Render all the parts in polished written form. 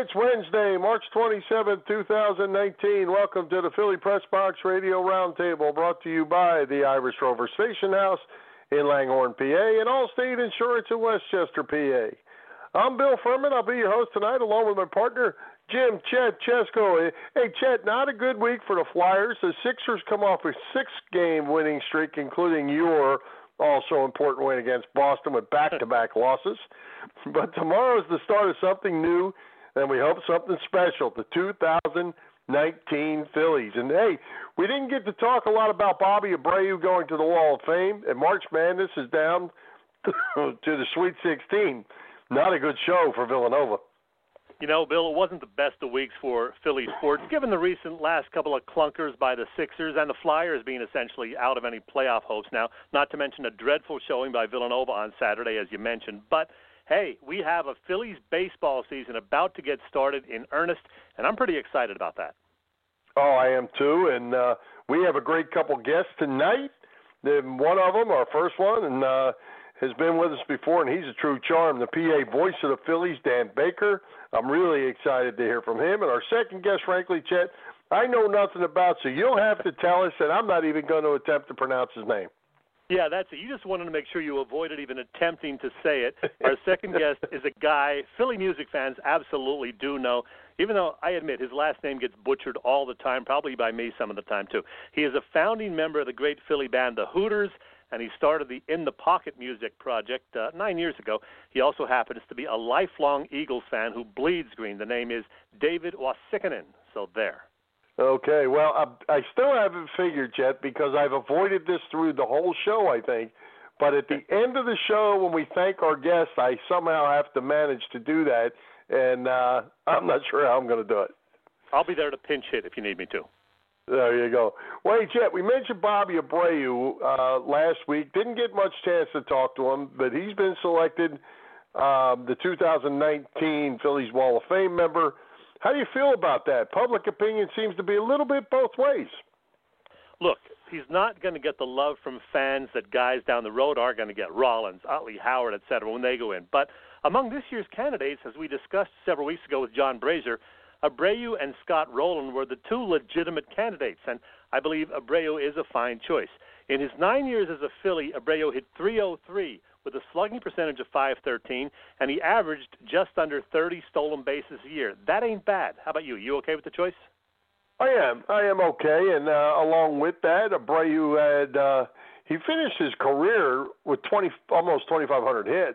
It's Wednesday, March 27, 2019. Welcome to the Philly Press Box Radio Roundtable, brought to you by the Irish Rover Station House in Langhorne, PA, and Allstate Insurance in Westchester, PA. I'm Bill Furman. I'll be your host tonight, along with my partner, Jim Chet Chesko. Hey, Chet, not a good week for the Flyers. The Sixers come off a six-game winning streak, including your also important win against Boston with back-to-back losses. But tomorrow is the start of something new, and we hope something special, the 2019 Phillies. And, hey, we didn't get to talk a lot about Bobby Abreu going to the Wall of Fame, and March Madness is down to the Sweet 16. Not a good show for Villanova. You know, Bill, it wasn't the best of weeks for Philly sports, given the recent last couple of clunkers by the Sixers and the Flyers being essentially out of any playoff hopes now, not to mention a dreadful showing by Villanova on Saturday, as you mentioned. But, hey, we have a Phillies baseball season about to get started in earnest, and I'm pretty excited about that. Oh, I am too, and we have a great couple guests tonight. One of them, our first one, and has been with us before, and he's a true charm, the PA voice of the Phillies, Dan Baker. I'm really excited to hear from him. And our second guest, frankly, Chet, I know nothing about, so you'll have to tell us, and I'm not even going to attempt to pronounce his name. Yeah, that's it. You just wanted to make sure you avoided even attempting to say it. Our second guest is a guy Philly music fans absolutely do know, even though I admit his last name gets butchered all the time, probably by me some of the time too. He is a founding member of the great Philly band, the Hooters, and he started the In the Pocket Music Project 9 years ago. He also happens to be a lifelong Eagles fan who bleeds green. The name is David Wasikinen. So there. Okay, well, I still haven't figured yet because I've avoided this through the whole show, I think. But at the end of the show, when we thank our guests, I somehow have to manage to do that, and I'm not sure how I'm going to do it. I'll be there to pinch hit if you need me to. There you go. Well, hey, Chet, we mentioned Bobby Abreu last week. Didn't get much chance to talk to him, but he's been selected the 2019 Phillies Wall of Fame member. How do you feel about that? Public opinion seems to be a little bit both ways. Look, he's not going to get the love from fans that guys down the road are going to get, Rollins, Utley, Howard, et cetera, when they go in. But among this year's candidates, as we discussed several weeks ago with John Brazier, Abreu and Scott Rowland were the two legitimate candidates, and I believe Abreu is a fine choice. In his 9 years as a Philly, Abreu hit .303 with a slugging percentage of .513, and he averaged just under 30 stolen bases a year. That ain't bad. How about you? You okay with the choice? I am okay, and along with that, Abreu had he finished his career with almost 2,500 hits.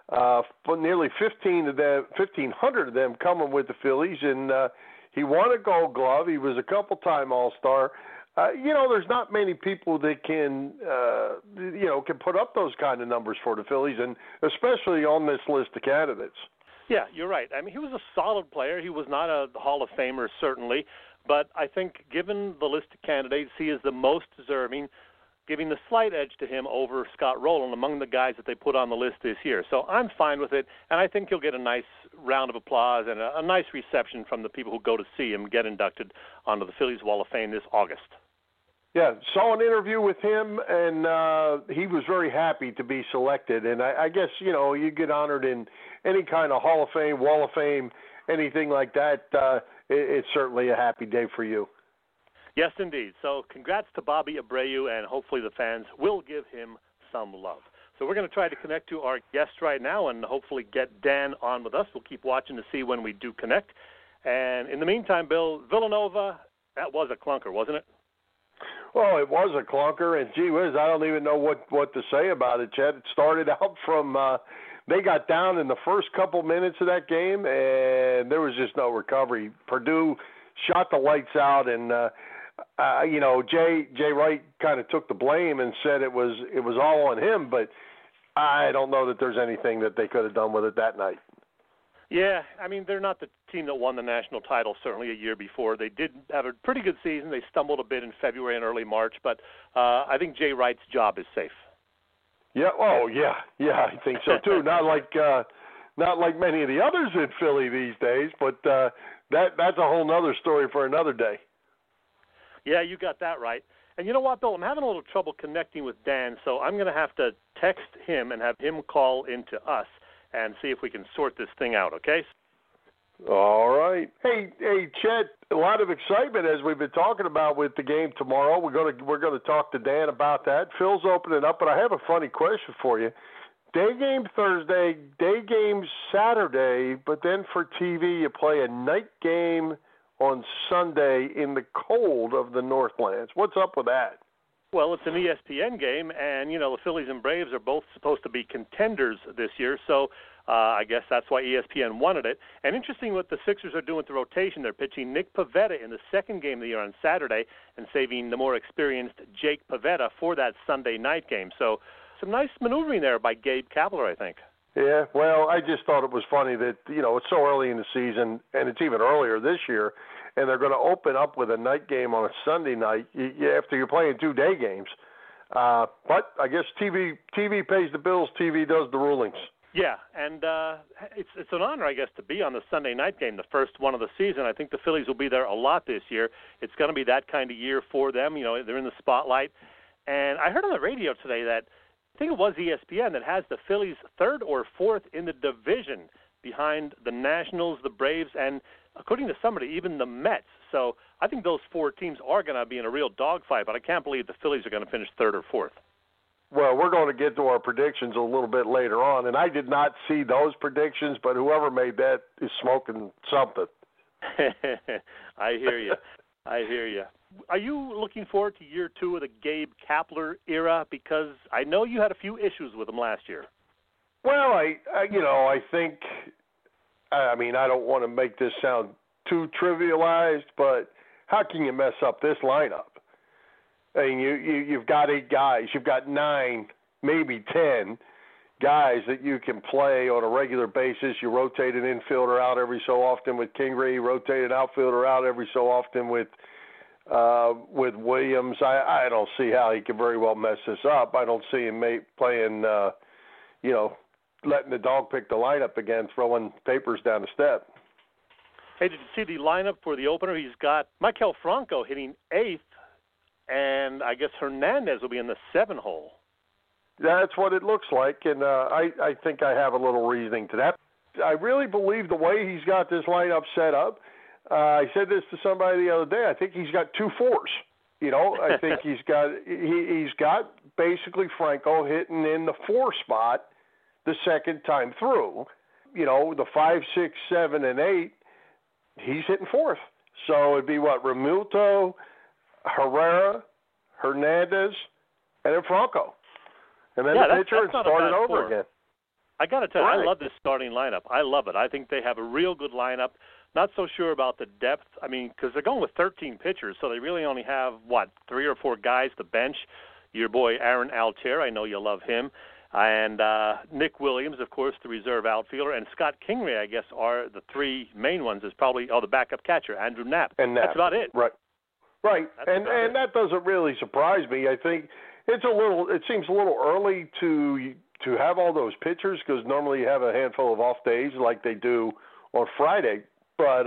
Nearly 1,500 of them coming with the Phillies, and he won a Gold Glove. He was a couple-time All-Star. There's not many people that can put up those kind of numbers for the Phillies, and especially on this list of candidates. Yeah, you're right. I mean, he was a solid player. He was not a Hall of Famer, certainly, but I think given the list of candidates, he is the most deserving, giving the slight edge to him over Scott Rowland among the guys that they put on the list this year. So I'm fine with it, and I think he'll get a nice round of applause and a nice reception from the people who go to see him get inducted onto the Phillies Wall of Fame this August. Yeah, saw an interview with him, and he was very happy to be selected. And I guess, you get honored in any kind of Hall of Fame, Wall of Fame, anything like that. It's certainly a happy day for you. Yes, indeed. So congrats to Bobby Abreu, and hopefully the fans will give him some love. So we're going to try to connect to our guest right now and hopefully get Dan on with us. We'll keep watching to see when we do connect. And in the meantime, Bill, Villanova, that was a clunker, wasn't it? Well, it was a clunker, and gee whiz, I don't even know what to say about it, Chet. It started out from they got down in the first couple minutes of that game, and there was just no recovery. Purdue shot the lights out, and Jay Wright kind of took the blame and said it was all on him, but I don't know that there's anything that they could have done with it that night. Yeah, I mean, they're not the team that won the national title certainly a year before. They did have a pretty good season. They stumbled a bit in February and early March, but I think Jay Wright's job is safe. Yeah, I think so too. Not like many of the others in Philly these days, but that's a whole other story for another day. Yeah, you got that right. And you know what, Bill? I'm having a little trouble connecting with Dan, so I'm going to have to text him and have him call into us and see if we can sort this thing out, okay? All right. Hey, Chet. A lot of excitement as we've been talking about with the game tomorrow. We're gonna talk to Dan about that. Phil's opening up, but I have a funny question for you. Day game Thursday, day game Saturday, but then for TV you play a night game on Sunday in the cold of the Northlands. What's up with that? Well, it's an ESPN game, and, the Phillies and Braves are both supposed to be contenders this year, so I guess that's why ESPN wanted it. And interesting what the Sixers are doing with the rotation. They're pitching Nick Pivetta in the second game of the year on Saturday and saving the more experienced Jake Pivetta for that Sunday night game. So some nice maneuvering there by Gabe Kapler, I think. Yeah, well, I just thought it was funny that, it's so early in the season, and it's even earlier this year, and they're going to open up with a night game on a Sunday night after you're playing 2-day games. But I guess TV pays the bills, TV does the rulings. Yeah, and it's an honor, I guess, to be on the Sunday night game, the first one of the season. I think the Phillies will be there a lot this year. It's going to be that kind of year for them. They're in the spotlight. And I heard on the radio today that I think it was ESPN that has the Phillies third or fourth in the division behind the Nationals, the Braves, and according to somebody, even the Mets. So I think those four teams are going to be in a real dogfight, but I can't believe the Phillies are going to finish third or fourth. Well, we're going to get to our predictions a little bit later on, and I did not see those predictions, but whoever made that is smoking something. I hear you. I hear you. Are you looking forward to year two of the Gabe Kapler era? Because I know you had a few issues with him last year. Well, I think, I don't want to make this sound too trivialized, but how can you mess up this lineup? I mean, you've got 8 guys. You've got 9, maybe 10 guys that you can play on a regular basis. You rotate an infielder out every so often with Kingery. You rotate an outfielder out every so often with Williams. I don't see how he can very well mess this up. I don't see him playing, letting the dog pick the lineup again, throwing papers down the step. Hey, did you see the lineup for the opener? He's got Maikel Franco hitting 8th, and I guess Hernandez will be in the 7 hole. That's what it looks like, and I think I have a little reasoning to that. I really believe the way he's got this lineup set up, I said this to somebody the other day, I think he's got 2 4s. I think he's got basically Franco hitting in the 4 spot the second time through. The 5, 6, 7, and 8, he's hitting 4th. So it'd be Realmuto, Herrera, Hernandez, and then Franco. And then the pitcher and start it over again. I got to tell you, right. I love this starting lineup. I love it. I think they have a real good lineup. Not so sure about the depth. I mean, because they're going with 13 pitchers, so they really only have, 3 or 4 guys to bench. Your boy Aaron Altair, I know you love him. And Nick Williams, of course, the reserve outfielder. And Scott Kingery, I guess, are the 3 main ones. Is probably, the backup catcher, Andrew Knapp. And Knapp. That's about it. Right. And that doesn't really surprise me. I think it seems a little early to have all those pitchers because normally you have a handful of off days like they do on Friday. But,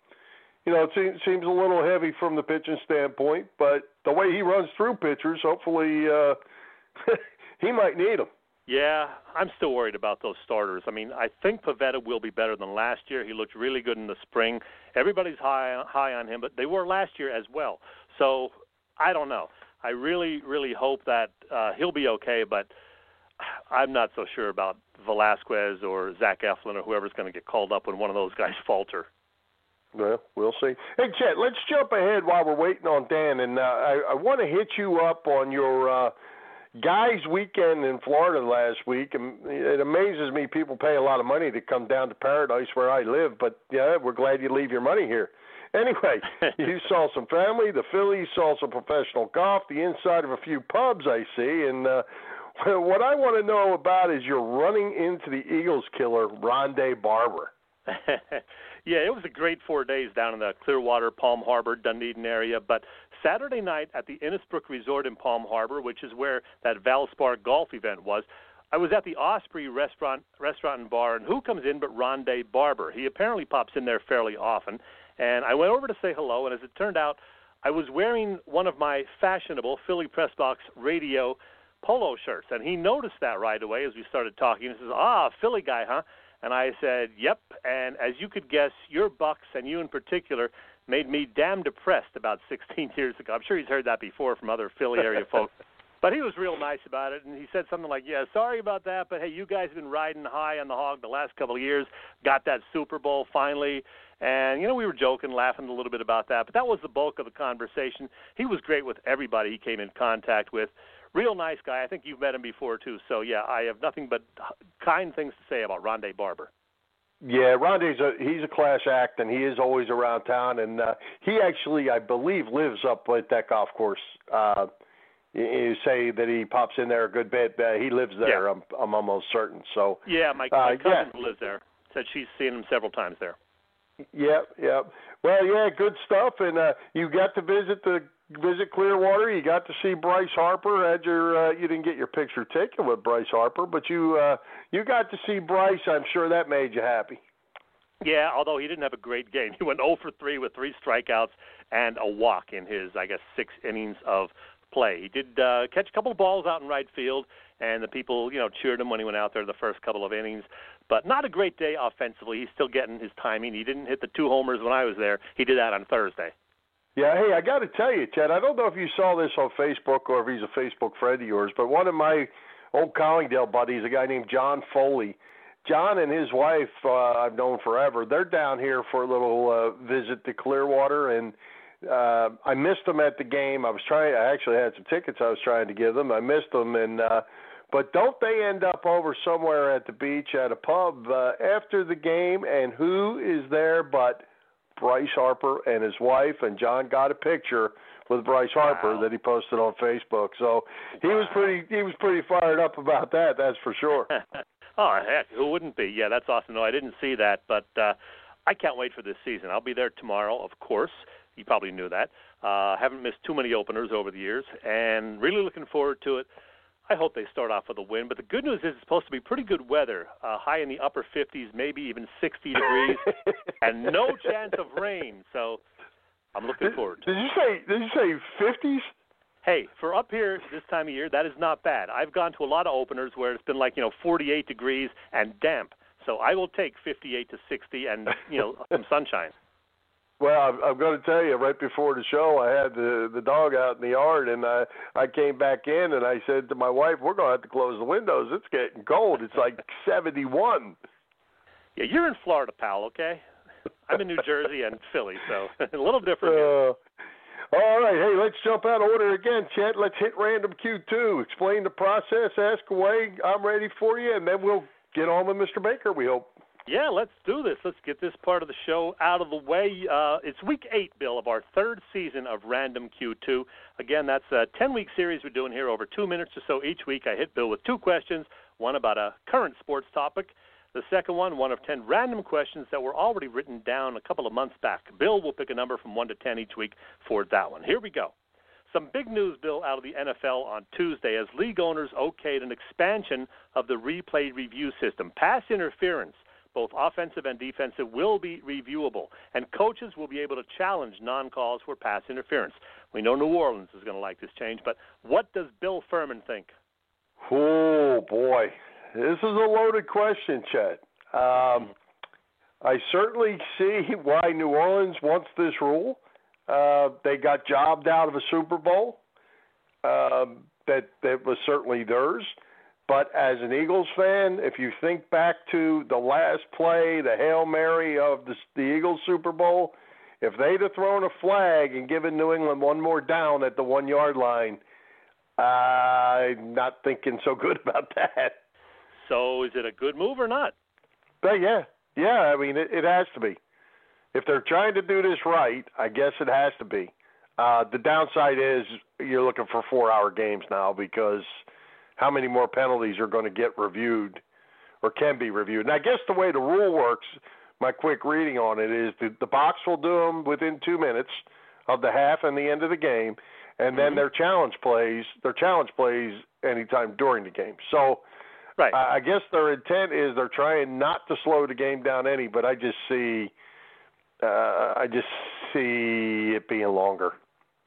it seems a little heavy from the pitching standpoint. But the way he runs through pitchers, hopefully he might need them. Yeah, I'm still worried about those starters. I mean, I think Pivetta will be better than last year. He looked really good in the spring. Everybody's high on him, but they were last year as well. So I don't know. I really, really hope that he'll be okay, but I'm not so sure about Velasquez or Zach Eflin or whoever's going to get called up when one of those guys falter. Well, we'll see. Hey, Chet, let's jump ahead while we're waiting on Dan, and I want to hit you up on your guys' weekend in Florida last week. And it amazes me people pay a lot of money to come down to Paradise where I live, but, yeah, we're glad you leave your money here. Anyway, you saw some family, the Phillies, saw some professional golf, the inside of a few pubs I see, and what I want to know about is you're running into the Eagles killer, Rondé Barber. Yeah, it was a great 4 days down in the Clearwater, Palm Harbor, Dunedin area. But Saturday night at the Innisbrook Resort in Palm Harbor, which is where that Valspar golf event was, I was at the Osprey restaurant and bar, and who comes in but Rondé Barber? He apparently pops in there fairly often. And I went over to say hello, and as it turned out, I was wearing one of my fashionable Philly Press Box radio polo shirts. And he noticed that right away as we started talking. He says, Philly guy, huh? And I said, yep. And as you could guess, your Bucks, and you in particular, made me damn depressed about 16 years ago. I'm sure he's heard that before from other Philly area folks. But he was real nice about it, and he said something like, yeah, sorry about that, but, hey, you guys have been riding high on the hog the last couple of years, got that Super Bowl finally. And, we were joking, laughing a little bit about that, but that was the bulk of the conversation. He was great with everybody he came in contact with. Real nice guy. I think you've met him before, too. So, yeah, I have nothing but kind things to say about Rondé Barber. Yeah, he's a class act, and he is always around town. And he actually, I believe, lives up at that golf course. You say that he pops in there a good bit. He lives there. Yeah. I'm almost certain. So yeah, my cousin who lives there said she's seen him several times there. Yep. Well, yeah, good stuff. And you got to visit Clearwater. You got to see Bryce Harper. You didn't get your picture taken with Bryce Harper, but you got to see Bryce. I'm sure that made you happy. Yeah, although he didn't have a great game. He went 0 for 3 with 3 strikeouts and a walk in his, 6 innings of play. He did catch a couple of balls out in right field, and the people, cheered him when he went out there the first couple of innings. But not a great day offensively. He's still getting his timing. He didn't hit the 2 homers when I was there. He did that on Thursday. Yeah, hey, I got to tell you, Chad, I don't know if you saw this on Facebook or if he's a Facebook friend of yours, but one of my old Collingdale buddies, a guy named John Foley, John and his wife I've known forever, they're down here for a little visit to Clearwater, and I missed them at the game. I actually had some tickets I was trying to give them. I missed them, but don't they end up over somewhere at the beach at a pub after the game? And who is there but Bryce Harper and his wife? And John got a picture with Bryce Harper that he posted on Facebook. So he was pretty fired up about that. That's for sure. Oh heck, who wouldn't be? Yeah, that's awesome. No, I didn't see that, but I can't wait for this season. I'll be there tomorrow, of course. You probably knew that. Haven't missed too many openers over the years, and really looking forward to it. I hope they start off with a win. But the good news is it's supposed to be pretty good weather, high in the upper 50s, maybe even 60 degrees, and no chance of rain. So I'm looking forward to it. Did you say 50s? Hey, for up here this time of year, that is not bad. I've gone to a lot of openers where it's been 48 degrees and damp. So I will take 58 to 60 and, some sunshine. Well, I'm going to tell you, right before the show, I had the dog out in the yard, and I came back in, and I said to my wife, we're going to have to close the windows. It's getting cold. It's like 71. Yeah, you're in Florida, pal, okay? I'm in New Jersey and Philly, so a little different here. All right, hey, let's jump out of order again, Chet. Let's hit random Q2. Explain the process, ask away. I'm ready for you, and then we'll get on with Mr. Baker, we hope. Yeah, let's do this. Let's get this part of the show out of the way. It's week 8, Bill, of our 3rd season of Random Q2. Again, that's a 10-week series we're doing here over 2 minutes or so each week. I hit Bill with 2 questions, one about a current sports topic. The second one of 10 random questions that were already written down a couple of months back. Bill will pick a number from 1 to 10 each week for that one. Here we go. Some big news, Bill, out of the NFL on Tuesday as league owners okayed an expansion of the replay review system. Pass interference, both offensive and defensive, will be reviewable, and coaches will be able to challenge non-calls for pass interference. We know New Orleans is going to like this change, but what does Bill Furman think? Oh, boy. This is a loaded question, Chet. I certainly see why New Orleans wants this rule. They got jobbed out of a Super Bowl. That was certainly theirs. But as an Eagles fan, if you think back to the last play, the Hail Mary of the Eagles Super Bowl, if they'd have thrown a flag and given New England one more down at the 1-yard line, I'm not thinking so good about that. So is it a good move or not? But yeah. I mean, it has to be. If they're trying to do this right, I guess it has to be. The downside is you're looking for 4-hour games now because how many more penalties are going to get reviewed or can be reviewed? And I guess the way the rule works, my quick reading on it is the box will do them within 2 minutes of the half and the end of the game, and then their challenge plays anytime during the game. So right. I guess their intent is they're trying not to slow the game down any, but I just see it being longer.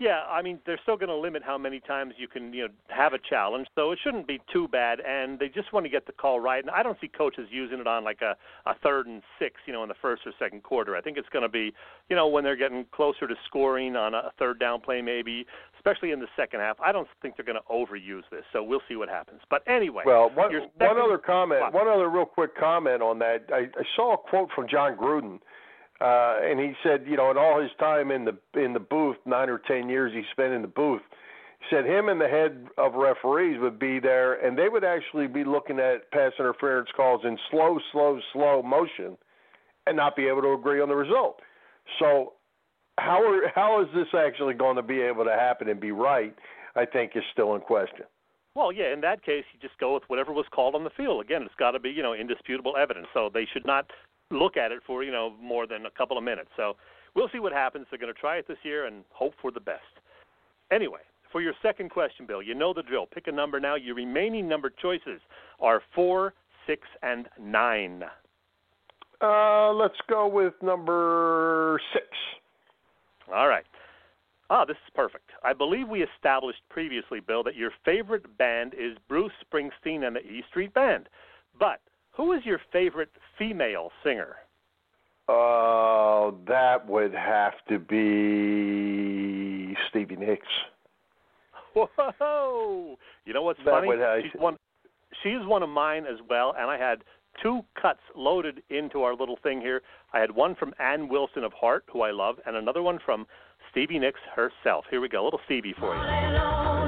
Yeah, I mean, they're still going to limit how many times you can, have a challenge, so it shouldn't be too bad, and they just want to get the call right. And I don't see coaches using it on like a 3rd and 6, in the first or second quarter. I think it's going to be, when they're getting closer to scoring on a third down play maybe, especially in the second half. I don't think they're going to overuse this, so we'll see what happens. But anyway. Well, one other real quick comment on that. I saw a quote from John Gruden. And he said, in all his time in the booth, 9 or 10 years he spent in the booth, he said him and the head of referees would be there, and they would actually be looking at pass interference calls in slow motion and not be able to agree on the result. So how is this actually going to be able to happen and be right, I think, is still in question. Well, yeah, in that case, you just go with whatever was called on the field. Again, it's got to be, indisputable evidence, so they should not look at it for, more than a couple of minutes. So we'll see what happens. They're going to try it this year and hope for the best. Anyway, for your second question, Bill, you know the drill. Pick a number now. Your remaining number choices are 4, 6, and 9. Let's go with number 6. All right. This is perfect. I believe we established previously, Bill, that your favorite band is Bruce Springsteen and the E Street Band. But who is your favorite female singer? That would have to be Stevie Nicks. Whoa! You know what's funny? She's one of mine as well, and I had 2 cuts loaded into our little thing here. I had one from Ann Wilson of Heart, who I love, and another one from Stevie Nicks herself. Here we go, a little Stevie for you.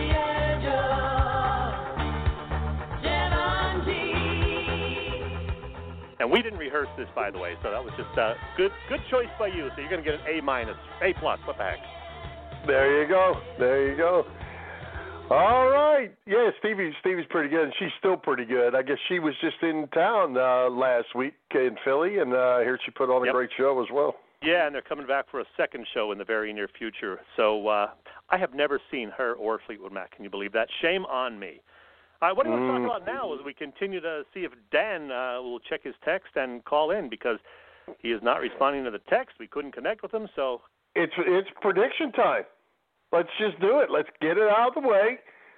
And we didn't rehearse this, by the way, so that was just a good choice by you. So you're going to get an A-, A+, what the heck. There you go. All right. Yeah, Stevie's pretty good, and she's still pretty good. I guess she was just in town last week in Philly, and here she put on a great show as well. Yeah, and they're coming back for a second show in the very near future. So I have never seen her or Fleetwood Mac. Can you believe that? Shame on me. What do you want to talk about now as we continue to see if Dan will check his text and call in, because he is not responding to the text. We couldn't connect with him, so. It's prediction time. Let's just do it. Let's get it out of the way.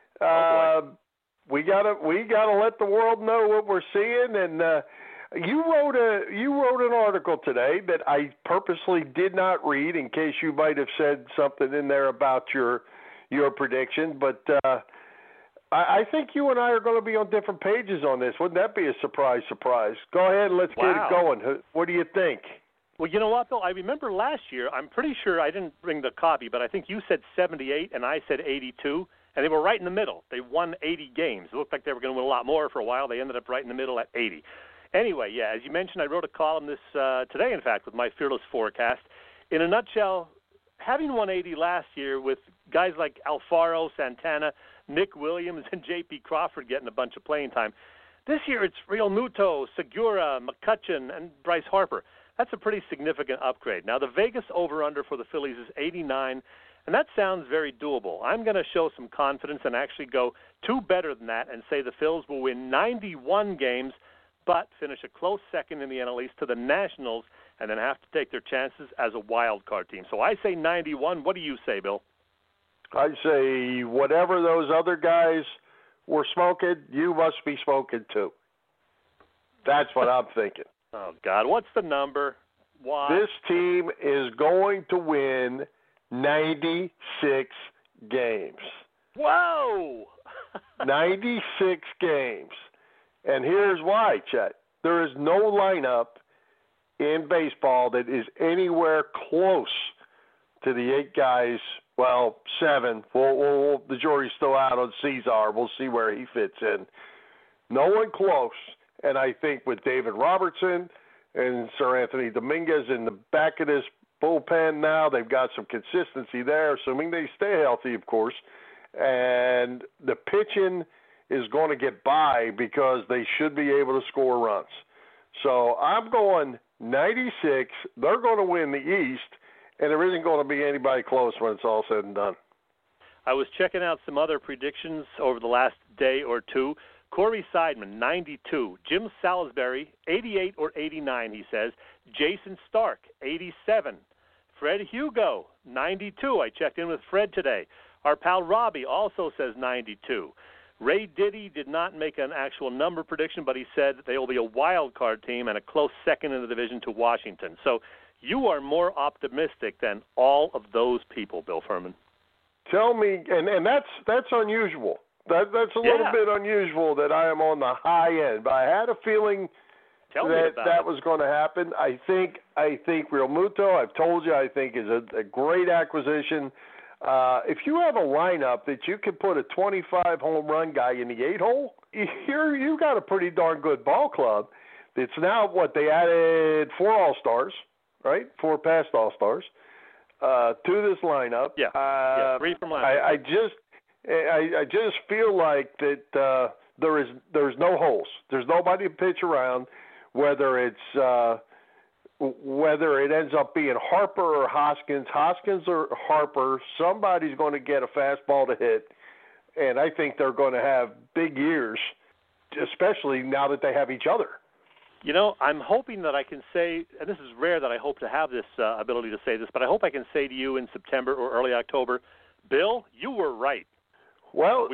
We gotta let the world know what we're seeing. And you wrote an article today that I purposely did not read in case you might have said something in there about your prediction, but. I think you and I are going to be on different pages on this. Wouldn't that be a surprise? Go ahead and let's get it going. What do you think? Well, you know what, Bill? I remember last year, I'm pretty sure I didn't bring the copy, but I think you said 78 and I said 82, and they were right in the middle. They won 80 games. It looked like they were going to win a lot more for a while. They ended up right in the middle at 80. Anyway, yeah, as you mentioned, I wrote a column today, in fact, with my Fearless Forecast. In a nutshell, having won 80 last year with guys like Alfaro, Santana, Nick Williams, and J.P. Crawford getting a bunch of playing time. This year it's Real Muto, Segura, McCutcheon, and Bryce Harper. That's a pretty significant upgrade. Now, the Vegas over-under for the Phillies is 89, and that sounds very doable. I'm going to show some confidence and actually go 2 better than that and say the Phils will win 91 games but finish a close second in the NL East to the Nationals and then have to take their chances as a wild card team. So I say 91. What do you say, Bill? I say whatever those other guys were smoking, you must be smoking too. That's what I'm thinking. Oh, God. What's the number? Why? This team is going to win 96 games. Whoa! 96 games. And here's why, Chet. There is no lineup in baseball that is anywhere close to the 8 guys. Well, 7. The jury's still out on Cesar. We'll see where he fits in. No one close. And I think with David Robertson and Sir Anthony Dominguez in the back of this bullpen now, they've got some consistency there, assuming they stay healthy, of course. And the pitching is going to get by because they should be able to score runs. So I'm going 96. They're going to win the East, and there isn't going to be anybody close when it's all said and done. I was checking out some other predictions over the last day or two. Corey Seidman, 92. Jim Salisbury, 88 or 89, he says. Jason Stark, 87. Fred Hugo, 92. I checked in with Fred today. Our pal Robbie also says 92. Ray Diddy did not make an actual number prediction, but he said they will be a wild card team and a close second in the division to Washington. So you are more optimistic than all of those people, Bill Furman. Tell me, and that's unusual. That's a little bit unusual that I am on the high end, but I had a feeling that was going to happen. I think Real Muto, I've told you, I think is a great acquisition. If you have a lineup that you can put a 25 home run guy in the 8-hole, you got a pretty darn good ball club. It's now what they added 4 All-Stars, right? 4 past All-Stars to this lineup. Yeah, 3 from last year. I just feel like that there's no holes. There's nobody to pitch around. Whether it ends up being Harper or Hoskins or Harper, somebody's going to get a fastball to hit, and I think they're going to have big years, especially now that they have each other. You know, I'm hoping that I can say, and this is rare that I hope to have this ability to say this, but I hope I can say to you in September or early October, Bill, you were right. Well,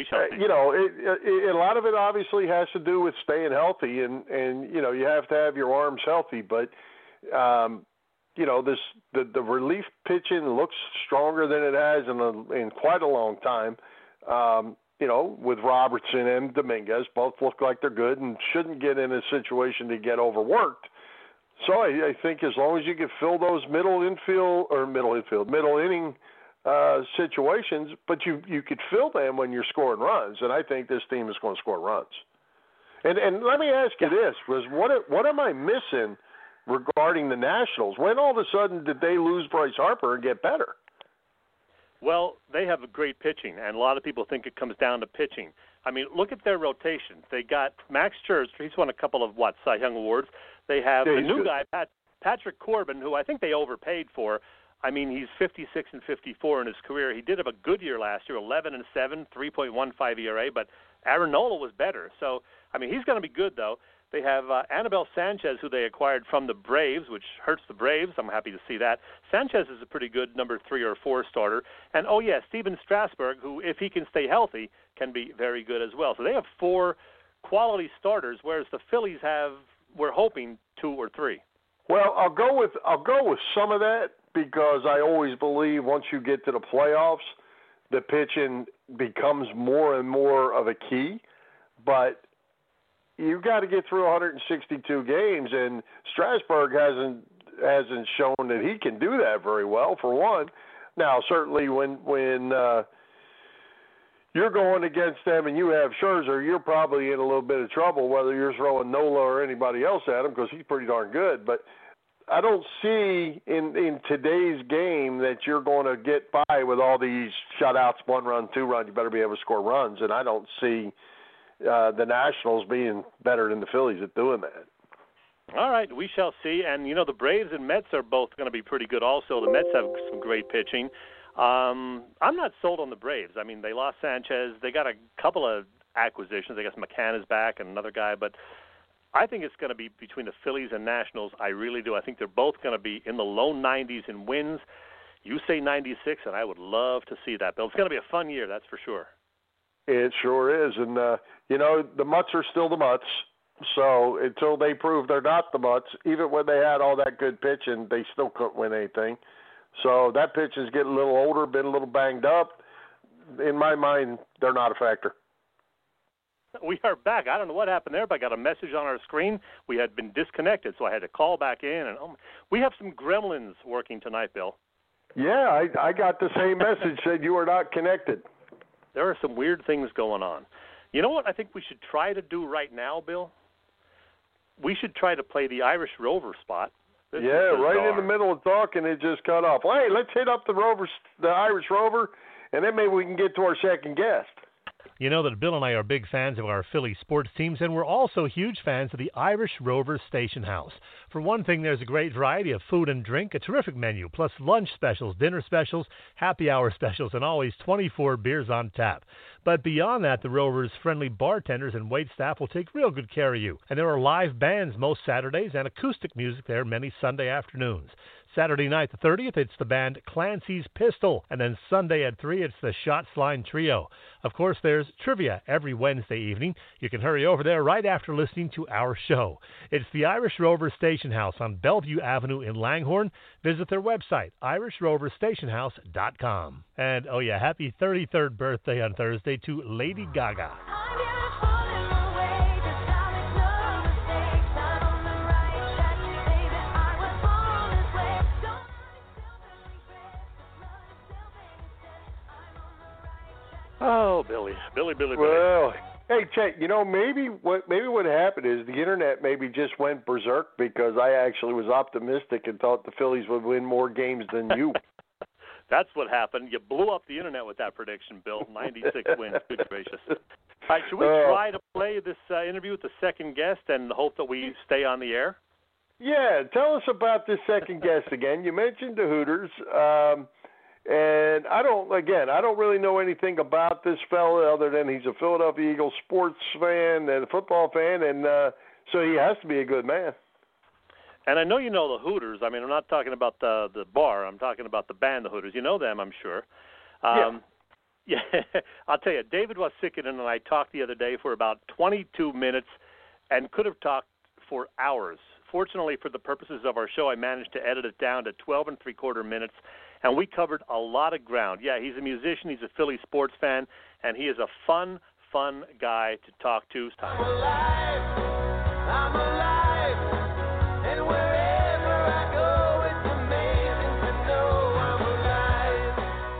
a lot of it obviously has to do with staying healthy, and you have to have your arms healthy. But the relief pitching looks stronger than it has in quite a long time. With Robertson and Dominguez, both look like they're good and shouldn't get in a situation to get overworked. So I think as long as you can fill those middle inning situations, but you could fill them when you're scoring runs, and I think this team is going to score runs. And let me ask you this: what am I missing regarding the Nationals? When all of a sudden did they lose Bryce Harper and get better? Well, they have a great pitching, and a lot of people think it comes down to pitching. I mean, look at their rotation. They got Max Scherzer. He's won a couple of Cy Young Awards. They have the new guy, Patrick Corbin, who I think they overpaid for. I mean, he's 56 and 54 in his career. He did have a good year last year, 11-7, 3.15 ERA, but Aaron Nola was better. So, I mean, he's going to be good, though. They have Anibal Sanchez, who they acquired from the Braves, which hurts the Braves. I'm happy to see that. Sanchez is a pretty good number 3 or 4 starter. And, Steven Strasburg, who, if he can stay healthy, can be very good as well. So they have 4 quality starters, whereas the Phillies we're hoping 2 or 3. Well, I'll go with some of that, because I always believe once you get to the playoffs, the pitching becomes more and more of a key. But you got to get through 162 games, and Strasburg hasn't shown that he can do that very well, for one. Now, certainly when you're going against them and you have Scherzer, you're probably in a little bit of trouble, whether you're throwing Nola or anybody else at him, because he's pretty darn good. But I don't see in today's game that you're going to get by with all these shutouts, 1 run, 2 run. You better be able to score runs, and I don't see the Nationals being better than the Phillies at doing that. All right, we shall see. And, the Braves and Mets are both going to be pretty good also. The Mets have some great pitching. I'm not sold on the Braves. I mean, they lost Sanchez. They got a couple of acquisitions. I guess McCann is back and another guy. But I think it's going to be between the Phillies and Nationals. I really do. I think they're both going to be in the low 90s in wins. You say 96, and I would love to see that, Bill. It's going to be a fun year, that's for sure. It sure is. And, the Mutts are still the Mutts. So until they prove they're not the Mutts, even when they had all that good pitching, they still couldn't win anything. So that pitch is getting a little older, been a little banged up. In my mind, they're not a factor. We are back. I don't know what happened there, but I got a message on our screen. We had been disconnected, so I had to call back in. And we have some gremlins working tonight, Bill. Yeah, I got the same message, said you were not connected. There are some weird things going on. You know what I think we should try to do right now, Bill? We should try to play the Irish Rover spot. This right in the middle of talking, it just cut off. Well, hey, let's hit up the Irish Rover, and then maybe we can get to our second guest. You know that Bill and I are big fans of our Philly sports teams, and we're also huge fans of the Irish Rover Station House. For one thing, there's a great variety of food and drink, a terrific menu, plus lunch specials, dinner specials, happy hour specials, and always 24 beers on tap. But beyond that, the Rover's friendly bartenders and wait staff will take real good care of you. And there are live bands most Saturdays and acoustic music there many Sunday afternoons. Saturday night, the 30th, it's the band Clancy's Pistol. And then Sunday at 3, it's the Shots Line Trio. Of course, there's trivia every Wednesday evening. You can hurry over there right after listening to our show. It's the Irish Rover Station House on Bellevue Avenue in Langhorne. Visit their website, irishroverstationhouse.com. And, oh yeah, happy 33rd birthday on Thursday to Lady Gaga. Oh, Billy. Well, hey, Chet, maybe what happened is the internet maybe just went berserk because I actually was optimistic and thought the Phillies would win more games than you. That's what happened. You blew up the internet with that prediction, Bill. 96 wins. Good gracious. All right, should we try to play this interview with the second guest and hope that we stay on the air? Yeah, tell us about this second guest again. You mentioned the Hooters. And I don't really know anything about this fella other than he's a Philadelphia Eagles sports fan and a football fan, and so he has to be a good man. And I know you know the Hooters. I mean, I'm not talking about the bar. I'm talking about the band, the Hooters. You know them, I'm sure. Yeah. I'll tell you, David Wasickinen and I talked the other day for about 22 minutes and could have talked for hours. Fortunately, for the purposes of our show, I managed to edit it down to 12 3/4 minutes. And we covered a lot of ground. Yeah, he's a musician, he's a Philly sports fan, and he is a fun guy to talk to. I'm alive, and wherever I go, it's amazing to know I'm alive.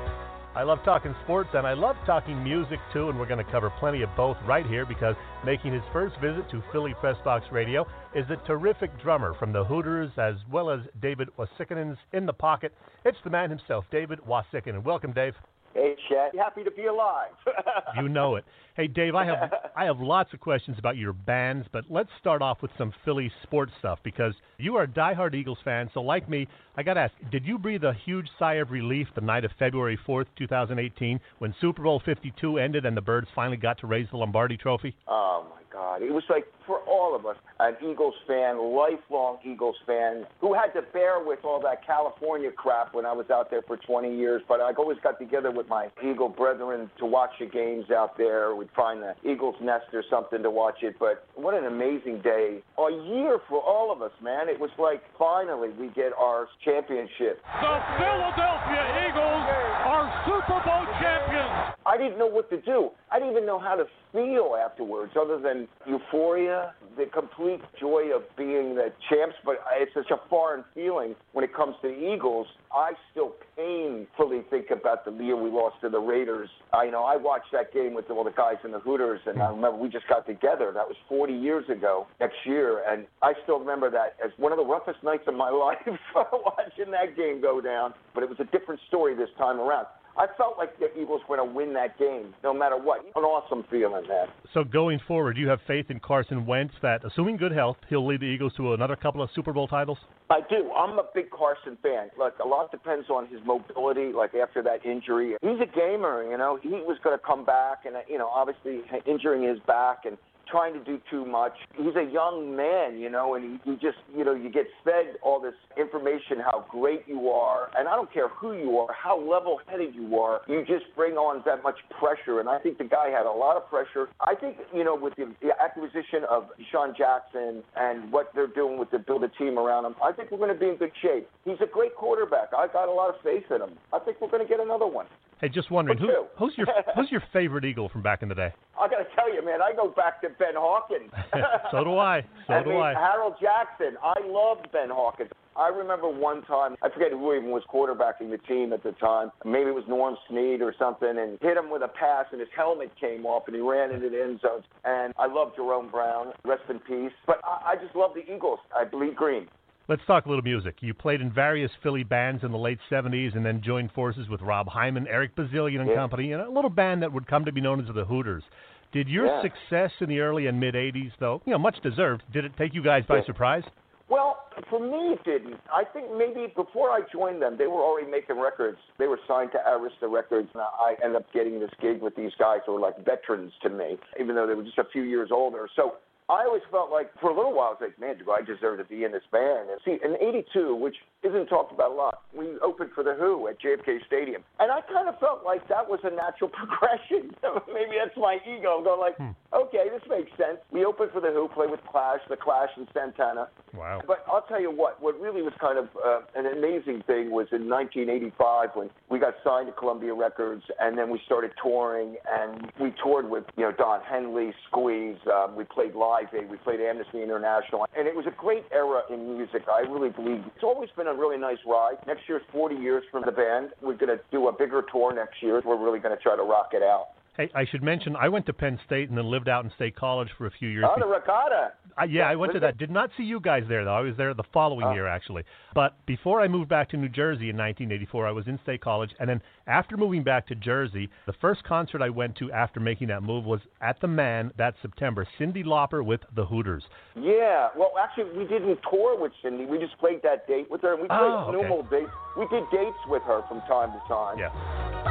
I love talking sports, and I love talking music, too, and we're going to cover plenty of both right here because making his first visit to Philly Press Box Radio is a terrific drummer from the Hooters as well as David Wasikkinen's In the Pocket. It's the man himself, David Wasickinen. Welcome, Dave. Hey, Chet. Happy to be alive. You know it. Hey, Dave, I have lots of questions about your bands, but let's start off with some Philly sports stuff because you are a diehard Eagles fan, so like me, I got to ask, did you breathe a huge sigh of relief the night of February 4th, 2018, when Super Bowl 52 ended and the Birds finally got to raise the Lombardi Trophy? Oh, my God. It was like, for all of us, an Eagles fan, lifelong Eagles fan, who had to bear with all that California crap when I was out there for 20 years, but I always got together with my Eagle brethren to watch the games out there. We'd find the Eagles Nest or something to watch it, but what an amazing day. A year for all of us, man. It was like, finally, we get our championship. The Philadelphia Eagles are Super Bowl champions. I didn't know what to do. I didn't even know how to feel afterwards other than euphoria, the complete joy of being the champs, but it's such a foreign feeling when it comes to the Eagles. I still painfully think about the year we lost to the Raiders. I watched that game with all the guys in the Hooters, and I remember we just got together. That was 40 years ago next year, and I still remember that as one of the roughest nights of my life watching that game go down, but it was a different story this time around. I felt like the Eagles were going to win that game, no matter what. An awesome feeling, man. So going forward, you have faith in Carson Wentz that, assuming good health, he'll lead the Eagles to another couple of Super Bowl titles? I do. I'm a big Carson fan. Look, a lot depends on his mobility, like after that injury. He's a gamer, He was going to come back, and, obviously injuring his back and trying to do too much. He's a young man, and he just, you get fed all this information, how great you are, and I don't care who you are, how level-headed you are, you just bring on that much pressure, and I think the guy had a lot of pressure. I think, with the acquisition of Deshaun Jackson and what they're doing with the build a team around him, I think we're going to be in good shape. He's a great quarterback. I got a lot of faith in him. I think we're going to get another one. Hey, just wondering, who's your favorite Eagle from back in the day? I got to tell you, man, I go back to Ben Hawkins. So do I. Harold Jackson. I loved Ben Hawkins. I remember one time, I forget who even was quarterbacking the team at the time. Maybe it was Norm Snead or something, and hit him with a pass, and his helmet came off, and he ran into the end zone. And I love Jerome Brown. Rest in peace. But I just love the Eagles. I bleed green. Let's talk a little music. You played in various Philly bands in the late 70s and then joined forces with Rob Hyman, Eric Bazillion and company, and a little band that would come to be known as the Hooters. Did your success in the early and mid-'80s, though, much deserved, did it take you guys by surprise? Well, for me, it didn't. I think maybe before I joined them, they were already making records. They were signed to Arista Records, and I ended up getting this gig with these guys who were like veterans to me, even though they were just a few years older. So I always felt like, for a little while, I was like, man, do I deserve to be in this band? And see, in '82, which isn't talked about a lot, we opened for The Who at JFK Stadium. And I kind of felt like that was a natural progression. Maybe that's my ego going like, okay, this makes sense. We opened for The Who, played with The Clash and Santana. Wow. But I'll tell you what really was kind of an amazing thing was in 1985 when we got signed to Columbia Records, and then we started touring, and we toured with, Don Henley, Squeeze, we played Live Aid, we played Amnesty International, and it was a great era in music. I really believe it's always been a really nice ride. Next year's 40 years from the band. We're going to do a bigger tour next year. We're really going to try to rock it out. Hey, I should mention, I went to Penn State and then lived out in State College for a few years. Oh, the Ricotta. I went to that. Did not see you guys there, though. I was there the following year, actually. But before I moved back to New Jersey in 1984, I was in State College. And then after moving back to Jersey, the first concert I went to after making that move was at the Man that September, Cyndi Lauper with the Hooters. Yeah. Well, actually, we didn't tour with Cyndi. We just played that date with her. And we played numerous dates. We did dates with her from time to time. Yeah.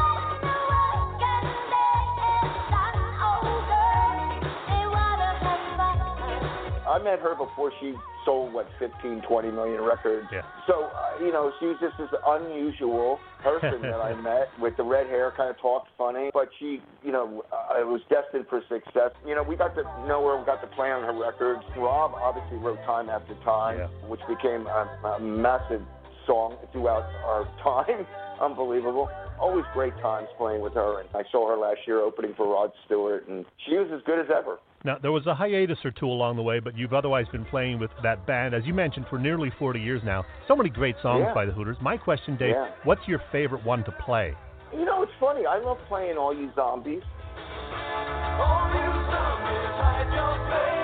I met her before she sold, 15, 20 million records. Yeah. So, she was just this unusual person that I met with the red hair, kind of talked funny. But she, was destined for success. We got to know her, we got to play on her records. Rob obviously wrote Time After Time, which became a massive song throughout our time. Unbelievable. Always great times playing with her. And I saw her last year opening for Rod Stewart, and she was as good as ever. Now, there was a hiatus or two along the way, but you've otherwise been playing with that band, as you mentioned, for nearly 40 years now. So many great songs by the Hooters. My question, Dave, what's your favorite one to play? It's funny. I love playing All You Zombies. All you zombies, hide your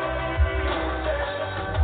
faces.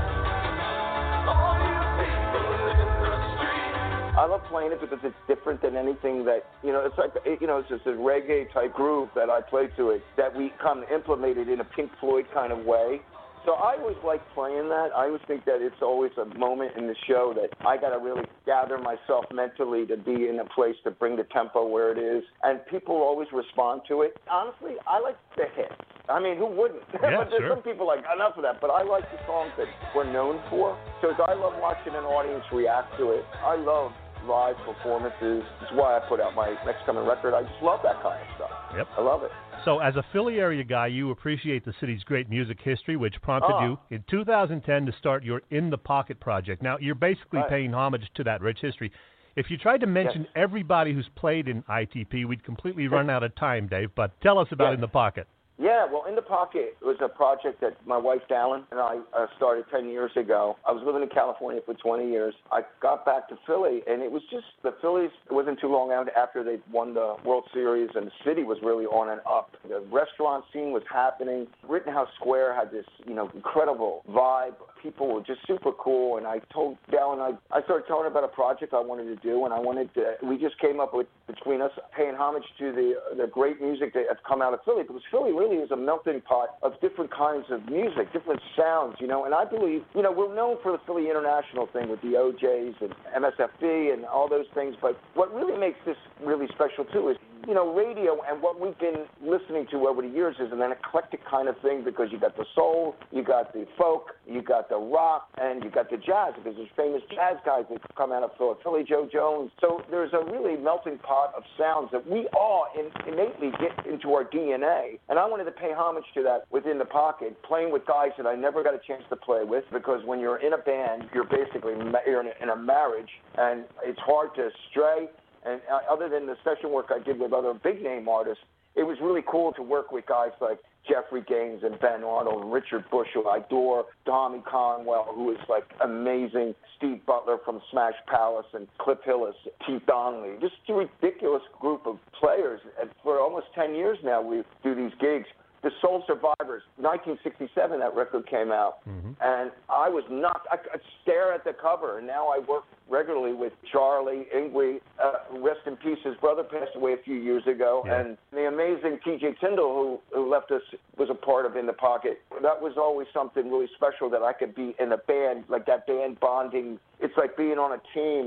All you people in the street. I love playing it because it's different than anything that, it's like, it's just a reggae type groove that I play to it that we kind of implemented in a Pink Floyd kind of way. So I always like playing that. I always think that it's always a moment in the show that I got to really gather myself mentally to be in a place to bring the tempo where it is. And people always respond to it. Honestly, I like the hits. I mean, who wouldn't? Yeah, but there's some people like, enough of that. But I like the songs that we're known for. So I love watching an audience react to it. I love live performances. That's why I put out my next coming record. I just love that kind of stuff. Yep. I love it. So as a Philly area guy, you appreciate the city's great music history, which prompted you in 2010 to start your In the Pocket project. Now, you're basically paying homage to that rich history. If you tried to mention everybody who's played in ITP, we'd completely run out of time, Dave. But tell us about In the Pocket. Yeah, well, In the Pocket was a project that my wife, Dallin, and I started 10 years ago. I was living in California for 20 years. I got back to Philly, and it was just the Phillies. It wasn't too long after they won the World Series, and the city was really on and up. The restaurant scene was happening. Rittenhouse Square had this, incredible vibe. People were just super cool, and I told Dallin, I started telling her about a project I wanted to do, and we just came up with, between us, paying homage to the great music that has come out of Philly, because Philly really is a melting pot of different kinds of music, different sounds, and I believe, we're known for the Philly International thing with the OJs and MSFB and all those things, but what really makes this really special, too, is, radio and what we've been listening to over the years is an eclectic kind of thing, because you got the soul, you got the folk, you got the rock, and you got the jazz, because there's famous jazz guys that come out of Philly Joe Jones. So there's a really melting pot of sounds that we all innately get into our DNA, and I wanted to pay homage to that within the pocket, playing with guys that I never got a chance to play with, because when you're in a band, you're basically in a marriage, and it's hard to stray. And other than the session work I did with other big-name artists, it was really cool to work with guys like Jeffrey Gaines and Ben Arnold and Richard Bush, who I adore, Tommy Conwell, who is amazing, Steve Butler from Smash Palace, and Cliff Hillis, Keith Donnelly. Just a ridiculous group of players. And for almost 10 years now, we do these gigs. The Soul Survivors, 1967, that record came out, and I was knocked. I could stare at the cover, and now I work regularly with Charlie Ingwe, rest in peace. His brother passed away a few years ago, and the amazing T.J. Tyndall, who left us, was a part of In the Pocket. That was always something really special, that I could be in a band, like that band bonding. It's like being on a team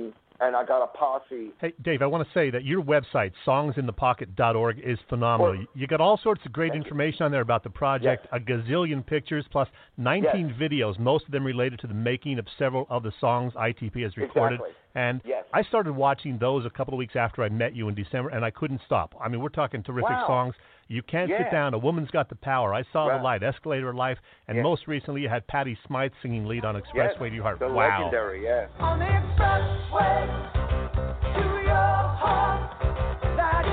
and I got a posse. Hey, Dave, I want to say that your website, songsinthepocket.org, is phenomenal. You got all sorts of great information on there about the project, a gazillion pictures, plus 19 videos, most of them related to the making of several of the songs ITP has recorded. Exactly. And I started watching those a couple of weeks after I met you in December, and I couldn't stop. I mean, we're talking terrific songs. You can't sit down. A Woman's Got the Power. I Saw the Light, Escalator of Life, and most recently you had Patti Smythe singing lead on Expressway to Your Heart. The wow. legendary, On the expressway to your heart, that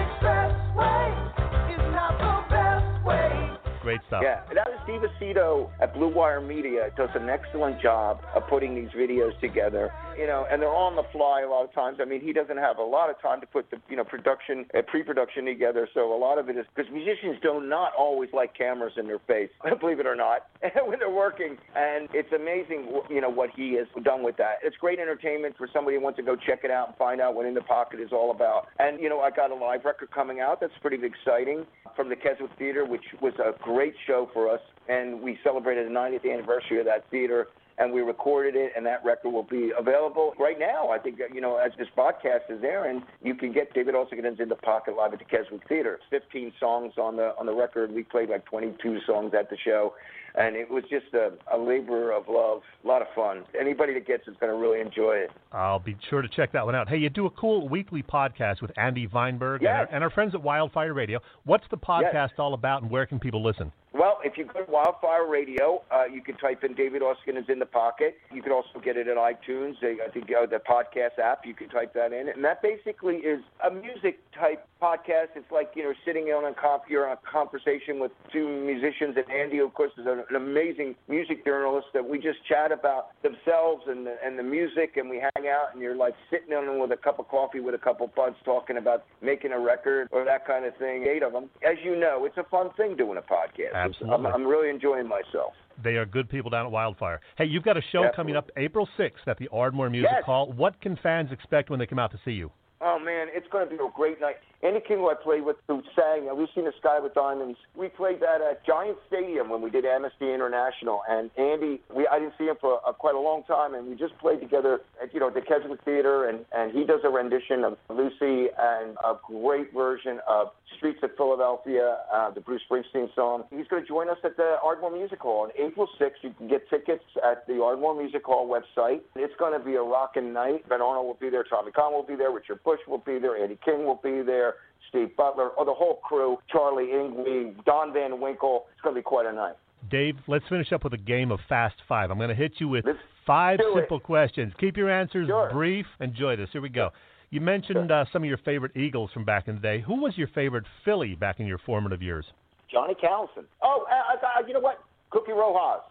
expressway is not the best way. Great stuff. Yeah, that was Steve Aceto at Blue Wire Media. Does an excellent job of putting these videos together, and they're on the fly a lot of times. I mean, he doesn't have a lot of time to put the, production, pre-production together, so a lot of it is, because musicians do not always like cameras in their face, believe it or not, when they're working, and it's amazing, what he has done with that. It's great entertainment for somebody who wants to go check it out and find out what In the Pocket is all about. And, I got a live record coming out that's pretty exciting from the Keswick Theater, which was a great show for us, and we celebrated the 90th anniversary of that theater, and we recorded it, and that record will be available right now. I think, as this podcast is airing, you can get David Uosikkinen In the Pocket live at the Keswick Theater. It's 15 songs on the record. We played like 22 songs at the show, and it was just a labor of love, a lot of fun. Anybody that gets it's going to really enjoy it. I'll be sure to check that one out. Hey, you do a cool weekly podcast with Andy Weinberg and our friends at Wildfire Radio. What's the podcast all about, and where can people listen? Well, if you go to Wildfire Radio, you can type in David Uosikkinen In the Pocket. You can also get it at iTunes. I think the podcast app, you can type that in. And that basically is a music-type podcast. It's like, sitting on you're on a conversation with two musicians. And Andy, of course, is an amazing music journalist that we just chat about themselves and the music, and we hang out, and you're like sitting in with a cup of coffee with a couple buds talking about making a record or that kind of thing. 8 of them. As you know, it's a fun thing doing a podcast. Absolutely. I'm really enjoying myself. They are good people down at Wildfire. Hey, you've got a show coming up April 6th at the Ardmore Music Hall. What can fans expect when they come out to see you? Oh, man, it's going to be a great night. Andy King, who I played with, who sang We've Seen the Sky with Diamonds, we played that at Giant Stadium when we did Amnesty International. And Andy, I didn't see him for quite a long time, and we just played together at the Keswick Theater, and he does a rendition of Lucy and a great version of Streets of Philadelphia, the Bruce Springsteen song. He's going to join us at the Ardmore Music Hall on April 6th. You can get tickets at the Ardmore Music Hall website. It's going to be a rockin' night. Ben Arnold will be there, Tommy Kahn will be there, Richard Bush will be there, Andy King will be there, Steve Butler, the whole crew, Charlie Ingwe, Don Van Winkle. It's going to be quite a night. Dave, let's finish up with a game of Fast Five. I'm going to hit you with 5 simple questions. Keep your answers brief. Enjoy this. Here we go. You mentioned some of your favorite Eagles from back in the day. Who was your favorite Philly back in your formative years? Johnny Callison. Oh, you know what? Cookie Rojas.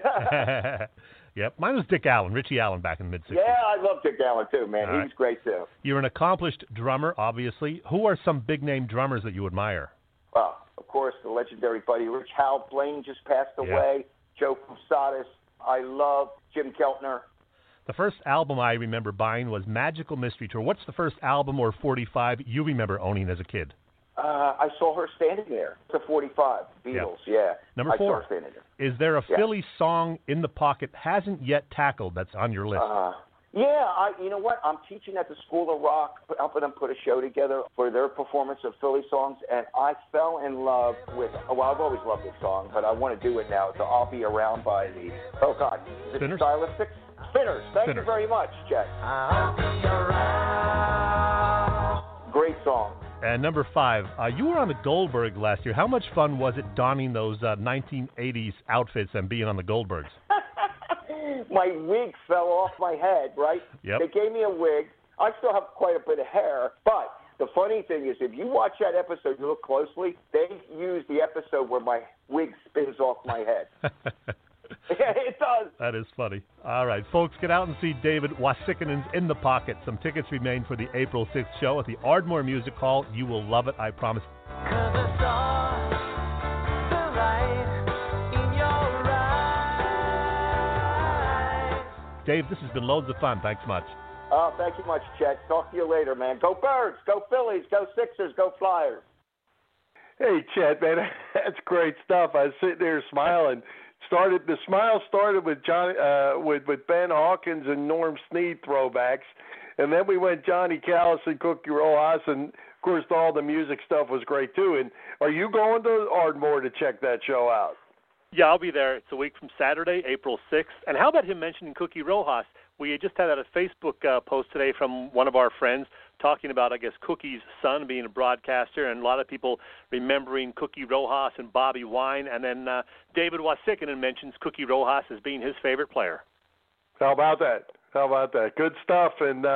Yep. Mine was Dick Allen, Richie Allen back in the mid-60s. Yeah, I love Dick Allen too, man. All He's great too. You're an accomplished drummer, obviously. Who are some big-name drummers that you admire? Well, of course, the legendary Buddy Rich. Hal Blaine just passed away. Joe Poussatis. I love Jim Keltner. The first album I remember buying was Magical Mystery Tour. What's the first album or 45 you remember owning as a kid? I saw her standing there. It's a 45, Beatles, Number 4, I saw her standing there. Is there a Philly song in the pocket hasn't yet tackled that's on your list? You know what? I'm teaching at the School of Rock, helping them put a show together for their performance of Philly songs, and I fell in love with, I've always loved this song, but I want to do it now. It's I'll Be Around by the, is it Spinners? Stylistics? Spinners. Thank you very much, Jack. I'll be around. Great song. And number 5, you were on the Goldberg last year. How much fun was it donning those 1980s outfits and being on the Goldbergs? My wig fell off my head, right? Yep. They gave me a wig. I still have quite a bit of hair, but the funny thing is if you watch that episode, you look closely, they use the episode where my wig spins off my head. It does. That is funny. All right, folks, get out and see David Uosikkinen's In the Pocket. Some tickets remain for the April 6th show at the Ardmore Music Hall. You will love it, I promise. 'Cause I saw the light in your eyes. Dave, this has been loads of fun. Thanks much. Oh, thank you much, Chet. Talk to you later, man. Go Birds, go Phillies, go Sixers, go Flyers. Hey, Chet, man, that's great stuff. I was sitting there smiling. The smile started with with Ben Hawkins and Norm Snead throwbacks, And then we went Johnny Callis and Cookie Rojas, and, of course, all the music stuff was great, too. And are you going to Ardmore to check that show out? Yeah, I'll be there. It's a week from Saturday, April 6th. And how about him mentioning Cookie Rojas? We just had a Facebook post today from one of our friends talking about, I guess, Cookie's son being a broadcaster, and a lot of people remembering Cookie Rojas and Bobby Wine. And then David Wasikinen mentions Cookie Rojas as being his favorite player. How about that? How about that? Good stuff. And,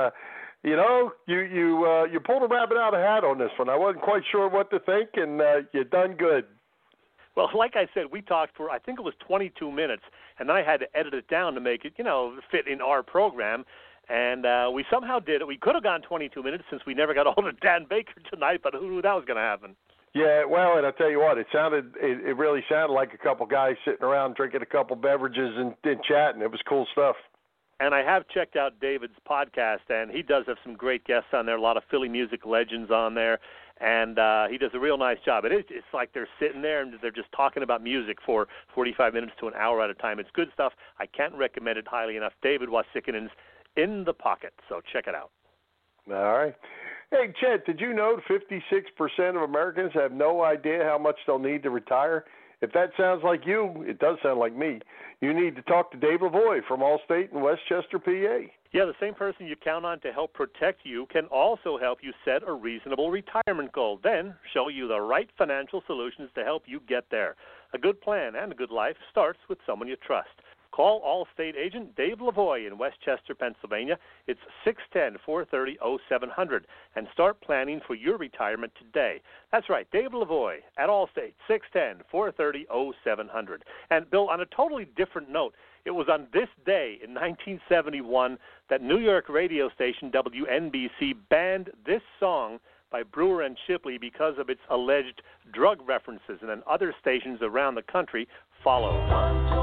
you pulled a rabbit out of a hat on this one. I wasn't quite sure what to think, and you done good. Well, like I said, we talked for, I think it was 22 minutes, and I had to edit it down to make it, fit in our program. And we somehow did it. We could have gone 22 minutes since we never got a hold of Dan Baker tonight, but who knew that was going to happen? Yeah, well, and I tell you what, it really sounded like a couple guys sitting around drinking a couple beverages and chatting. It was cool stuff. And I have checked out David's podcast, and he does have some great guests on there, a lot of Philly music legends on there, and he does a real nice job. It's like they're sitting there and they're just talking about music for 45 minutes to an hour at a time. It's good stuff. I can't recommend it highly enough. David Wasikinen's In the Pocket, so check it out. All right. Hey, Chet, did you know 56% of Americans have no idea how much they'll need to retire? If that sounds like you, it does sound like me. You need to talk to Dave Lavoie from Allstate in Westchester, PA. Yeah, the same person you count on to help protect you can also help you set a reasonable retirement goal, then show you the right financial solutions to help you get there. A good plan and a good life starts with someone you trust. Call Allstate agent Dave Lavoie in Westchester, Pennsylvania. It's 610-430-0700, and start planning for your retirement today. That's right, Dave Lavoie at Allstate, 610-430-0700. And, Bill, on a totally different note, it was on this day in 1971 that New York radio station WNBC banned this song by Brewer and Shipley because of its alleged drug references, and then other stations around the country followed.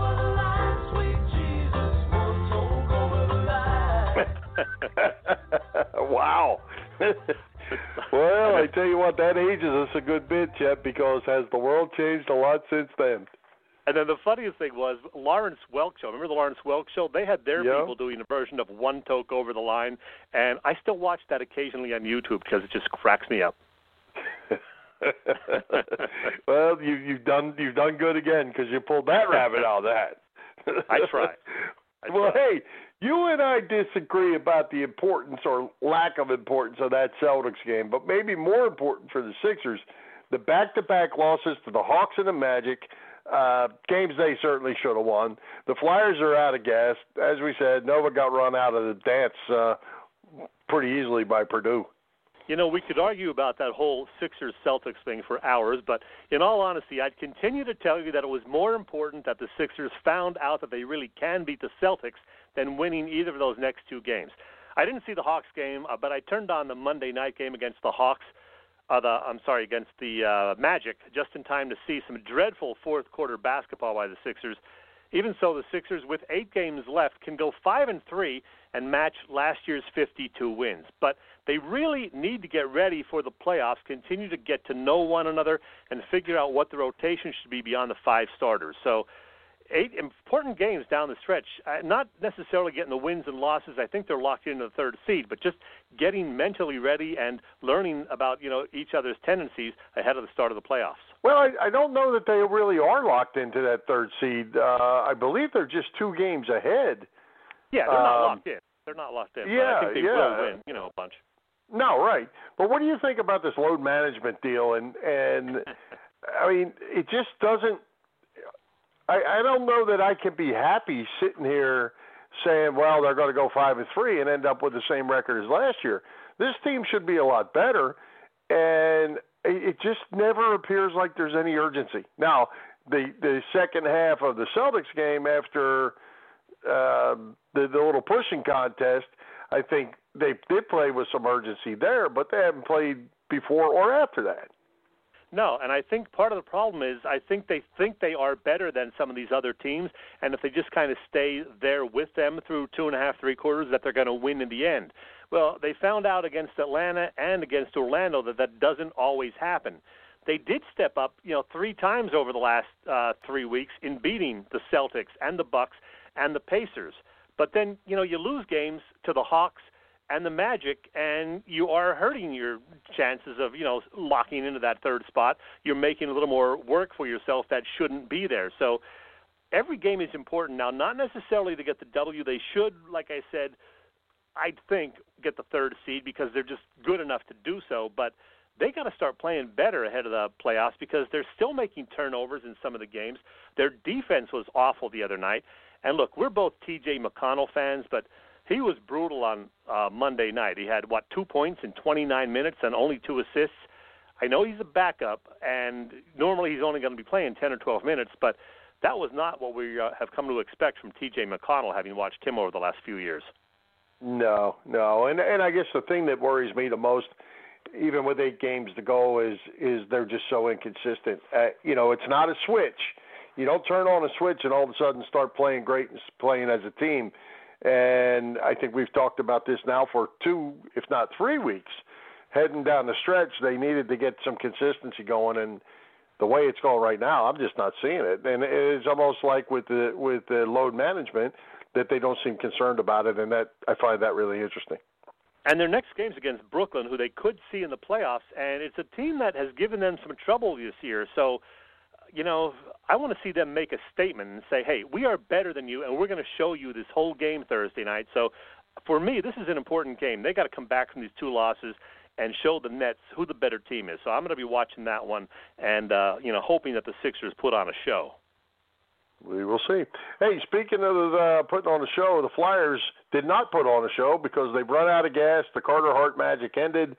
Wow. Well, I tell you what, that ages us a good bit, Chet, because has the world changed a lot since then? And then the funniest thing was Lawrence Welk Show. Remember the Lawrence Welk Show? They had their people doing a version of One Toke Over the Line, and I still watch that occasionally on YouTube because it just cracks me up. Well, you've done good again because you pulled that rabbit out of the hat. I try. Well, hey, you and I disagree about the importance or lack of importance of that Celtics game, but maybe more important for the Sixers, the back-to-back losses to the Hawks and the Magic, games they certainly should have won. The Flyers are out of gas. As we said, Nova got run out of the dance pretty easily by Purdue. We could argue about that whole Sixers-Celtics thing for hours, but in all honesty, I'd continue to tell you that it was more important that the Sixers found out that they really can beat the Celtics than winning either of those next two games. I didn't see the Hawks game, but I turned on the Monday night game against the against the Magic, just in time to see some dreadful fourth-quarter basketball by the Sixers. Even so, the Sixers, with 8 games left, can go 5-3 and match last year's 52 wins. But they really need to get ready for the playoffs, continue to get to know one another, and figure out what the rotation should be beyond the 5 starters. So 8 important games down the stretch, not necessarily getting the wins and losses. I think they're locked into the 3rd seed, but just getting mentally ready and learning about each other's tendencies ahead of the start of the playoffs. Well, I don't know that they really are locked into that 3rd seed. I believe they're just 2 games ahead. Yeah, they're not locked in. They're not locked in. Yeah, but I think they will win, a bunch. No, right. But what do you think about this load management deal? And I mean, it just doesn't. I don't know that I can be happy sitting here saying, well, they're going to go 5-3 and end up with the same record as last year. This team should be a lot better, and it just never appears like there's any urgency. Now, the second half of the Celtics game after the little pushing contest, I think they did play with some urgency there, but they haven't played before or after that. No, and I think part of the problem is I think they are better than some of these other teams, and if they just kind of stay there with them through 2.5, 3 quarters, that they're going to win in the end. Well, they found out against Atlanta and against Orlando that doesn't always happen. They did step up, 3 times over the last 3 weeks in beating the Celtics and the Bucks and the Pacers. But then, you lose games to the Hawks and the Magic, and you are hurting your chances of, locking into that third spot. You're making a little more work for yourself that shouldn't be there. So every game is important now, not necessarily to get the W. They should, like I said, I think, get the third seed because they're just good enough to do so, but they got to start playing better ahead of the playoffs because they're still making turnovers in some of the games. Their defense was awful the other night. And look, we're both T.J. McConnell fans, but he was brutal on Monday night. He had, 2 points in 29 minutes and only 2 assists. I know he's a backup, and normally he's only going to be playing 10 or 12 minutes, but that was not what we have come to expect from T.J. McConnell, having watched him over the last few years. No. And I guess the thing that worries me the most, even with 8 games to go, is they're just so inconsistent. It's not a switch. You don't turn on a switch and all of a sudden start playing great and playing as a team. And I think we've talked about this now for 2, if not 3 weeks. Heading down the stretch, they needed to get some consistency going, and the way it's going right now, I'm just not seeing it. And it's almost like with the load management that they don't seem concerned about it, and that I find that really interesting. And their next game's against Brooklyn, who they could see in the playoffs, and it's a team that has given them some trouble this year. So, I want to see them make a statement and say, hey, we are better than you, and we're going to show you this whole game Thursday night. So, for me, this is an important game. They got to come back from these 2 losses and show the Nets who the better team is. So I'm going to be watching that one and, hoping that the Sixers put on a show. We will see. Hey, speaking of putting on a show, the Flyers did not put on a show because they've run out of gas. The Carter Hart magic ended.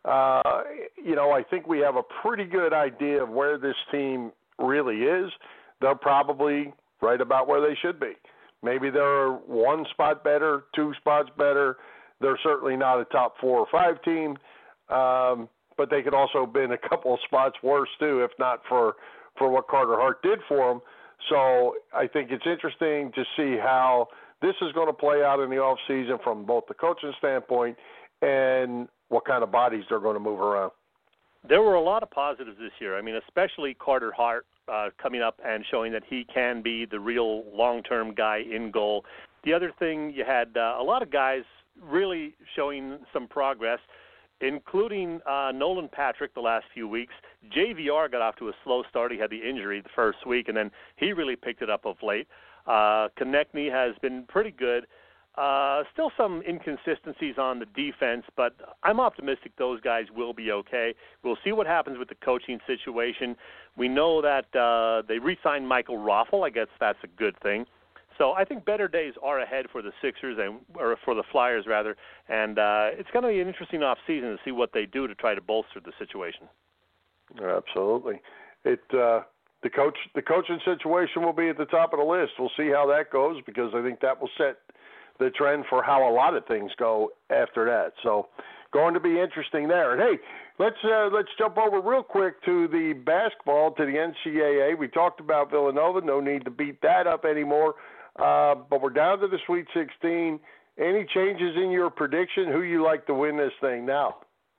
I think we have a pretty good idea of where this team really is. They're probably right about where they should be. Maybe they're 1 spot better, 2 spots better. They're certainly not a top 4 or 5 team, but they could also have been a couple of spots worse too, if not for what Carter Hart did for them. So I think it's interesting to see how this is going to play out in the offseason from both the coaching standpoint and what kind of bodies they're going to move around. There were a lot of positives this year. I mean, especially Carter Hart coming up and showing that he can be the real long-term guy in goal. The other thing, you had a lot of guys really showing some progress, including Nolan Patrick the last few weeks. JVR got off to a slow start. He had the injury the first week, and then he really picked it up of late. Konechny has been pretty good. Still some inconsistencies on the defense, but I'm optimistic those guys will be okay. We'll see what happens with the coaching situation. We know that they re-signed Michael Raffl. I guess that's a good thing. So I think better days are ahead for the Sixers, or for the Flyers, rather, and it's going to be an interesting off-season to see what they do to try to bolster the situation. Absolutely. The coaching situation will be at the top of the list. We'll see how that goes because I think that will set the trend for how a lot of things go after that. So going to be interesting there. And, hey, let's jump over real quick to the basketball, to the NCAA. We talked about Villanova. No need to beat that up anymore. But we're down to the Sweet 16. Any changes in your prediction? Who you like to win this thing now?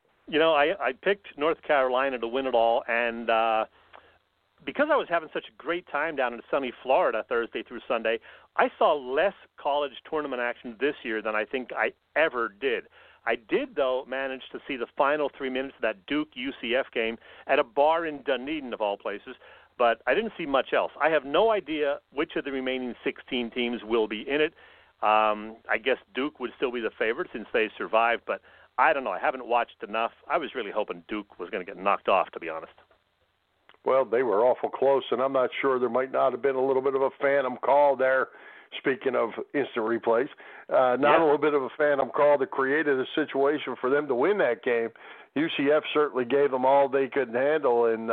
I picked North Carolina to win it all, and because I was having such a great time down in sunny Florida Thursday through Sunday, I saw less college tournament action this year than I think I ever did. I did, though, manage to see the final 3 minutes of that Duke-UCF game at a bar in Dunedin, of all places, but I didn't see much else. I have no idea which of the remaining 16 teams will be in it. I guess Duke would still be the favorite since they survived, but I don't know. I haven't watched enough. I was really hoping Duke was going to get knocked off, to be honest. Well, they were awful close, and I'm not sure there might not have been a little bit of a phantom call there, speaking of instant replays. A little bit of a phantom call that created a situation for them to win that game. UCF certainly gave them all they could handle, and,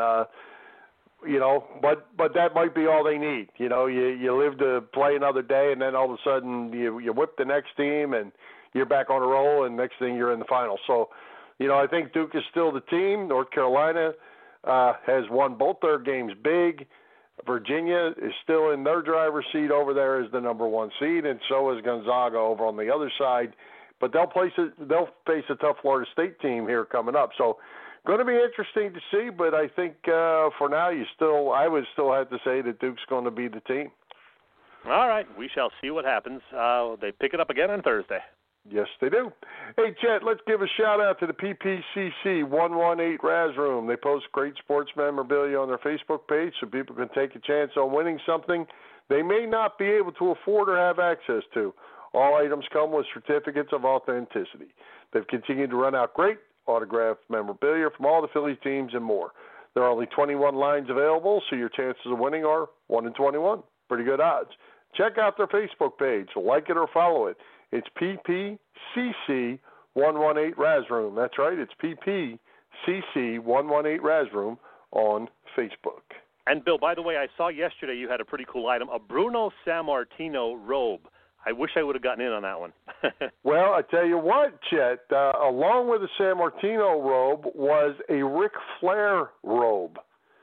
but that might be all they need. You live to play another day, and then all of a sudden you whip the next team, and you're back on a roll, and next thing you're in the final. So, I think Duke is still the team. North Carolina has won both their games big. Virginia is still in their driver's seat over there as the number 1 seed, and so is Gonzaga over on the other side. But they'll face a tough Florida State team here coming up. So going to be interesting to see, but I think for now I would still have to say that Duke's going to be the team. All right, we shall see what happens. They pick it up again on Thursday. Yes, they do. Hey, Chet, let's give a shout-out to the PPCC 118 Raz Room. They post great sports memorabilia on their Facebook page so people can take a chance on winning something they may not be able to afford or have access to. All items come with certificates of authenticity. They've continued to run out great autographed memorabilia from all the Phillies teams and more. There are only 21 lines available, so your chances of winning are 1 in 21. Pretty good odds. Check out their Facebook page. Like it or follow it. It's PPCC 118 Raz Room. That's right. It's PPCC 118 Raz Room on Facebook. And, Bill, by the way, I saw yesterday you had a pretty cool item, a Bruno Sammartino robe. I wish I would have gotten in on that one. Well, I tell you what, Chet, along with the Sammartino robe was a Ric Flair robe.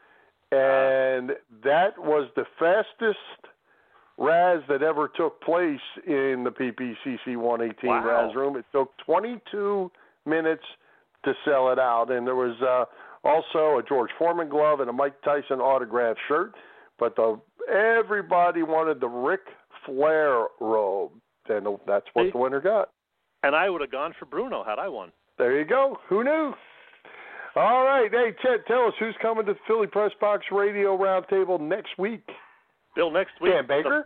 And that was the fastest Raz that ever took place in the PPCC 118 Wow. Raz Room. It took 22 minutes to sell it out. And there was also a George Foreman glove and a Mike Tyson autographed shirt. But everybody wanted the Ric Flair robe, and that's what the winner got. And I would have gone for Bruno had I won. There you go. Who knew? All right. Hey, Chet, tell us who's coming to the Philly Press Box Radio Roundtable next week. Bill, next week. Dan Baker?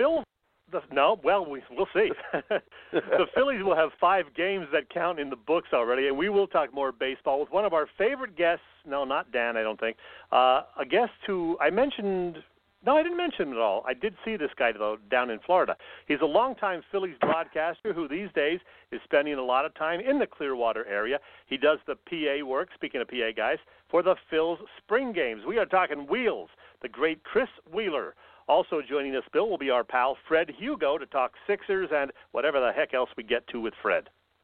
We'll see. The Phillies will have 5 games that count in the books already, and we will talk more baseball with one of our favorite guests. No, not Dan, I don't think. A guest who I mentioned. No, I didn't mention him at all. I did see this guy, though, down in Florida. He's a longtime Phillies broadcaster who these days is spending a lot of time in the Clearwater area. He does the PA work, speaking of PA guys, for the Phil's spring games. We are talking Wheels, the great Chris Wheeler. Also joining us, Bill, will be our pal Fred Hugo to talk Sixers and whatever the heck else we get to with Fred.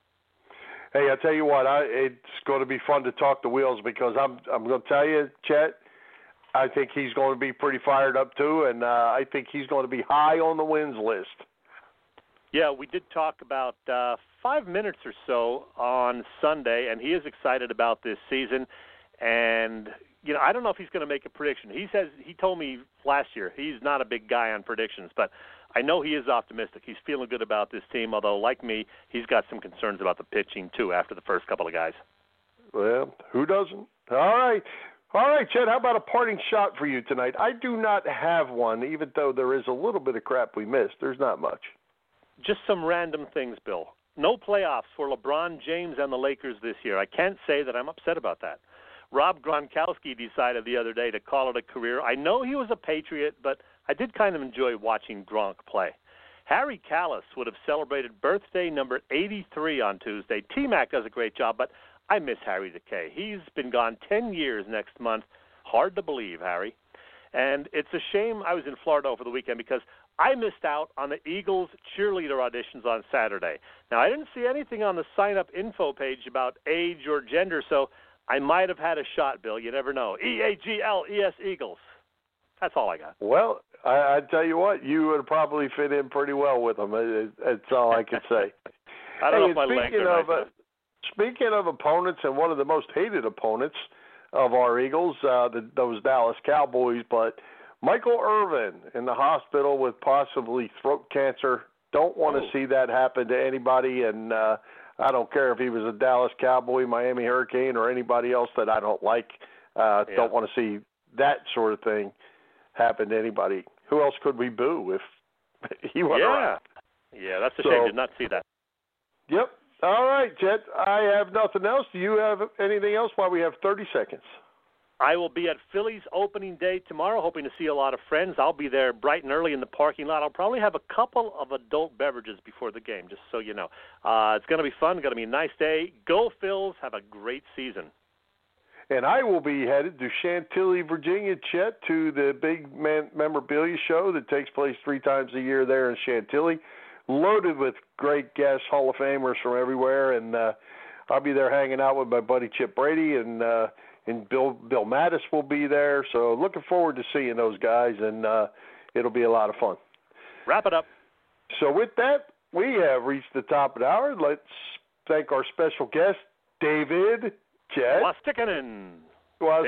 Hey, I tell you what, it's going to be fun to talk to Wheels because I'm going to tell you, Chet, I think he's going to be pretty fired up too, and I think he's going to be high on the wins list. Yeah, we did talk about 5 minutes or so on Sunday, and he is excited about this season. And I don't know if he's going to make a prediction. He told me last year he's not a big guy on predictions, but I know he is optimistic. He's feeling good about this team, although, like me, he's got some concerns about the pitching, too, after the first couple of guys. Well, who doesn't? All right, Chet, how about a parting shot for you tonight? I do not have one, even though there is a little bit of crap we missed. There's not much. Just some random things, Bill. No playoffs for LeBron James and the Lakers this year. I can't say that I'm upset about that. Rob Gronkowski decided the other day to call it a career. I know he was a Patriot, but I did kind of enjoy watching Gronk play. Harry Kalas would have celebrated birthday number 83 on Tuesday. T-Mac does a great job, but I miss Harry Decay. He's been gone 10 years next month. Hard to believe, Harry. And it's a shame I was in Florida over the weekend because I missed out on the Eagles cheerleader auditions on Saturday. Now, I didn't see anything on the sign-up info page about age or gender, so I might have had a shot, Bill. You never know. EAGLES Eagles. That's all I got. Well, I tell you what, you would probably fit in pretty well with them. That's all I can say. I don't know if my legs are nice. Speaking of opponents, and one of the most hated opponents of our Eagles, those Dallas Cowboys, but Michael Irvin in the hospital with possibly throat cancer. Don't want to see that happen to anybody, and I don't care if he was a Dallas Cowboy, Miami Hurricane, or anybody else that I don't like. Don't want to see that sort of thing happen to anybody. Who else could we boo if he went around? Yeah, that's a shame. Did not see that. Yep. All right, Chet. I have nothing else. Do you have anything else while we have 30 seconds? I will be at Phillies opening day tomorrow, hoping to see a lot of friends. I'll be there bright and early in the parking lot. I'll probably have a couple of adult beverages before the game, just so you know. It's going to be fun. It's going to be a nice day. Go Phils. Have a great season. And I will be headed to Chantilly, Virginia, Chet, to the big memorabilia show that takes place 3 times a year there in Chantilly, loaded with great guests, Hall of Famers from everywhere. And I'll be there hanging out with my buddy Chip Brady, and Bill Mattis will be there. So looking forward to seeing those guys, and it'll be a lot of fun. Wrap it up. So with that, we have reached the top of the hour. Let's thank our special guest, David Chet Wastikinen.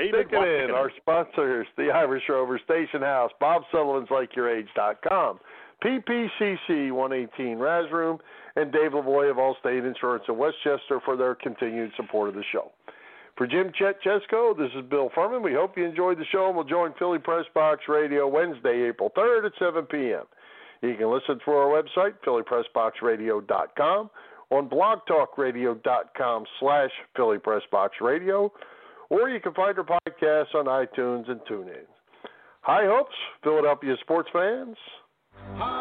Our sponsors, the Irish Rover Station House, BobSullivans LikeYourAge.com, PPCC 118 Raz Room, and Dave Lavoie of Allstate Insurance in Westchester for their continued support of the show. For Jim Chet Chesko, this is Bill Furman. We hope you enjoyed the show, and we'll join Philly Press Box Radio Wednesday, April 3rd at 7 p.m. You can listen through our website, phillypressboxradio.com, on blogtalkradio.com/phillypressboxradio, or you can find our podcasts on iTunes and TuneIn. High hopes, Philadelphia sports fans.